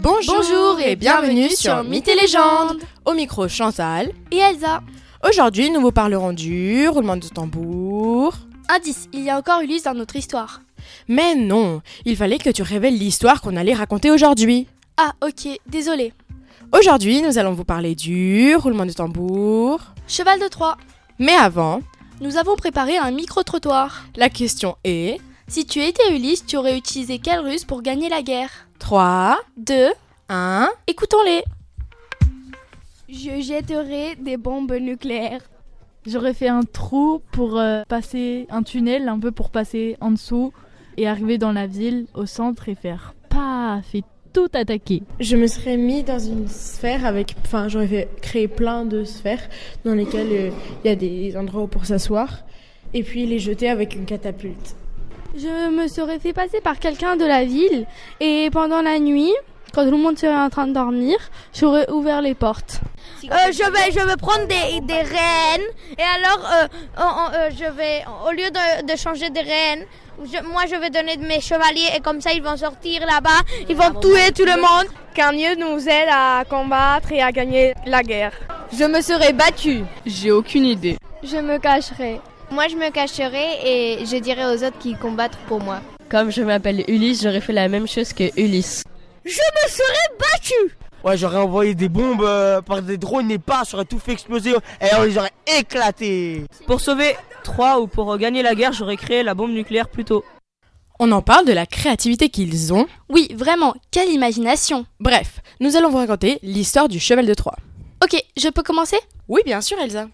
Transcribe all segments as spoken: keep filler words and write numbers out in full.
Bonjour, Bonjour et bienvenue sur Mythes et légendes. Au micro Chantal et Elsa. Aujourd'hui, nous vous parlerons du roulement de tambour. Indice, il y a encore Ulysse dans notre histoire. Mais non, il fallait que tu révèles l'histoire qu'on allait raconter aujourd'hui. Ah, ok, désolé. Aujourd'hui, nous allons vous parler du roulement de tambour. Cheval de Troie. Mais avant, nous avons préparé un micro-trottoir. La question est... Si tu étais Ulysse, tu aurais utilisé quelle ruse pour gagner la guerre ? trois, deux, un, écoutons-les. Je jetterai des bombes nucléaires. J'aurais fait un trou pour euh, passer un tunnel, un peu pour passer en dessous et arriver dans la ville, au centre et faire paf et tout attaquer. Je me serais mis dans une sphère avec, enfin j'aurais fait créer plein de sphères dans lesquelles il euh, y a des endroits pour s'asseoir et puis les jeter avec une catapulte. Je me serais fait passer par quelqu'un de la ville et pendant la nuit, quand tout le monde serait en train de dormir, j'aurais ouvert les portes. Euh, je vais, je vais prendre des, des reines et alors euh, on, euh, je vais, au lieu de, de changer de reines, je, moi je vais donner de mes chevaliers et comme ça ils vont sortir là-bas, ils vont tuer tout le monde. Qu'un dieu nous aide à combattre et à gagner la guerre. Je me serais battue. J'ai aucune idée. Je me cacherai. Moi je me cacherai et je dirai aux autres qui combattent pour moi. Comme je m'appelle Ulysse, j'aurais fait la même chose que Ulysse. Je me serais battue. Ouais, j'aurais envoyé des bombes euh, par des drones et pas, j'aurais tout fait exploser et on les aurait éclatés. Pour sauver Troie ou pour gagner la guerre, j'aurais créé la bombe nucléaire plus tôt. On en parle de la créativité qu'ils ont. Oui, vraiment, quelle imagination. Bref, nous allons vous raconter l'histoire du cheval de Troie. Ok, je peux commencer ? Oui, bien sûr, Elsa.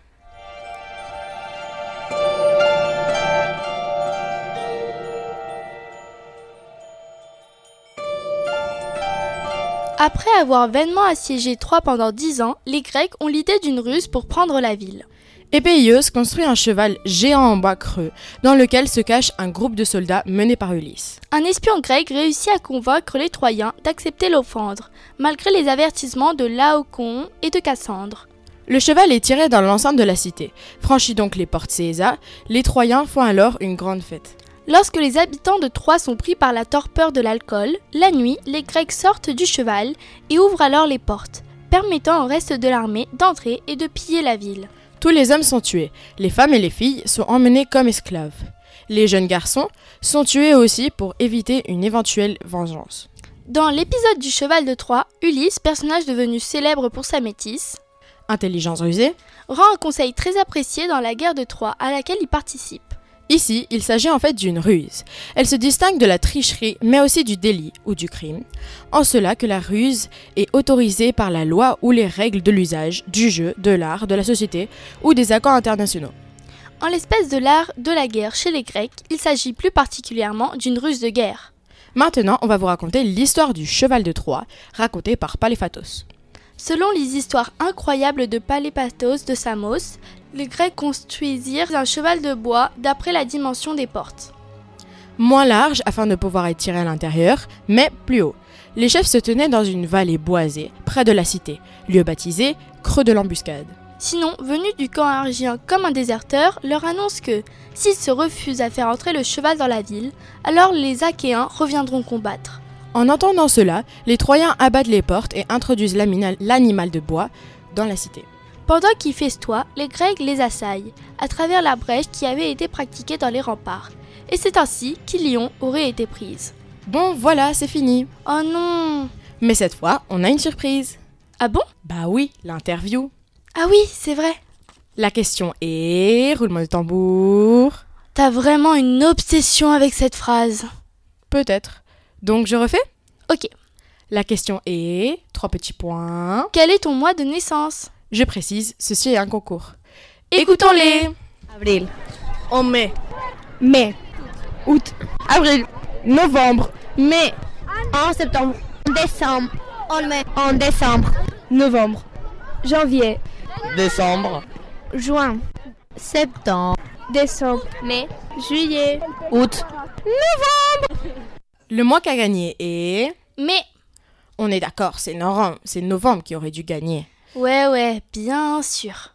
Après avoir vainement assiégé Troie pendant dix ans, les Grecs ont l'idée d'une ruse pour prendre la ville. Épéios construit un cheval géant en bois creux, dans lequel se cache un groupe de soldats mené par Ulysse. Un espion grec réussit à convaincre les Troyens d'accepter l'offendre, malgré les avertissements de Laocon et de Cassandre. Le cheval est tiré dans l'enceinte de la cité. Franchit donc les portes César, les Troyens font alors une grande fête. Lorsque les habitants de Troie sont pris par la torpeur de l'alcool, la nuit, les Grecs sortent du cheval et ouvrent alors les portes, permettant au reste de l'armée d'entrer et de piller la ville. Tous les hommes sont tués, les femmes et les filles sont emmenés comme esclaves. Les jeunes garçons sont tués aussi pour éviter une éventuelle vengeance. Dans l'épisode du cheval de Troie, Ulysse, personnage devenu célèbre pour sa métisse, intelligence rusée, rend un conseil très apprécié dans la guerre de Troie à laquelle il participe. Ici, il s'agit en fait d'une ruse. Elle se distingue de la tricherie, mais aussi du délit ou du crime, en cela que la ruse est autorisée par la loi ou les règles de l'usage, du jeu, de l'art, de la société ou des accords internationaux. En l'espèce de l'art de la guerre chez les Grecs, il s'agit plus particulièrement d'une ruse de guerre. Maintenant, on va vous raconter l'histoire du cheval de Troie, racontée par Paléphatos. Selon les histoires incroyables de Paléphatos de Samos, les Grecs construisirent un cheval de bois d'après la dimension des portes. Moins large afin de pouvoir être tiré à l'intérieur, mais plus haut. Les chefs se tenaient dans une vallée boisée, près de la cité, lieu baptisé Creux de l'Embuscade. Sinon, venu du camp argien comme un déserteur, leur annonce que, s'ils se refusent à faire entrer le cheval dans la ville, alors les Achéens reviendront combattre. En entendant cela, les Troyens abattent les portes et introduisent l'animal de bois dans la cité. Pendant qu'ils festoient, les Grecs les assaillent, à travers la brèche qui avait été pratiquée dans les remparts. Et c'est ainsi qu'Ilion aurait été prise. Bon, voilà, c'est fini. Oh non! Mais cette fois, on a une surprise. Ah bon? Bah oui, l'interview. Ah oui, c'est vrai. La question est... roulement de tambour. T'as vraiment une obsession avec cette phrase. Peut-être. Donc je refais ? Ok. La question est... trois petits points. Quel est ton mois de naissance ? Je précise, ceci est un concours. Écoutons-les. Avril. En mai. Mai. Août. Avril. Novembre. Mai. En septembre. Décembre. En mai. En décembre. Novembre. Janvier. Décembre. Juin. Septembre. Décembre. Mai. Juillet. Août. Novembre. Le mois qu'a gagné est... Mai. On est d'accord, c'est novembre, c'est novembre qui aurait dû gagner. Ouais, ouais, bien sûr.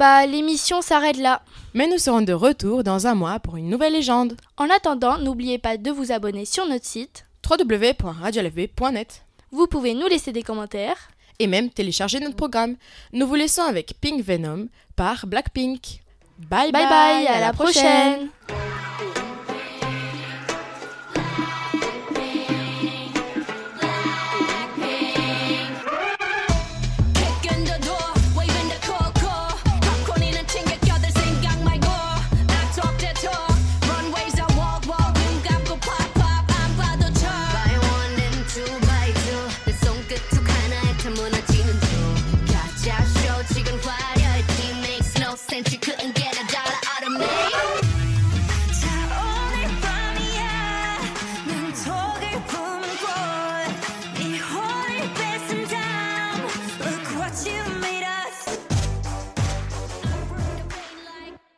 bah l'émission s'arrête là. Mais nous serons de retour dans un mois pour une nouvelle légende. En attendant, n'oubliez pas de vous abonner sur notre site w w w point radio l f b point net. Vous pouvez nous laisser des commentaires. Et même télécharger notre programme. Nous vous laissons avec Pink Venom par Blackpink. Bye bye, bye, bye à, à la prochaine. prochaine.